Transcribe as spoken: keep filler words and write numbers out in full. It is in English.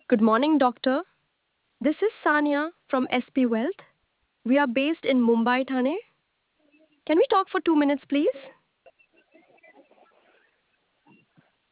Good morning, doctor. This is Sania from S P Wealth. We are based in Mumbai, Thane. Can we talk for two minutes, please?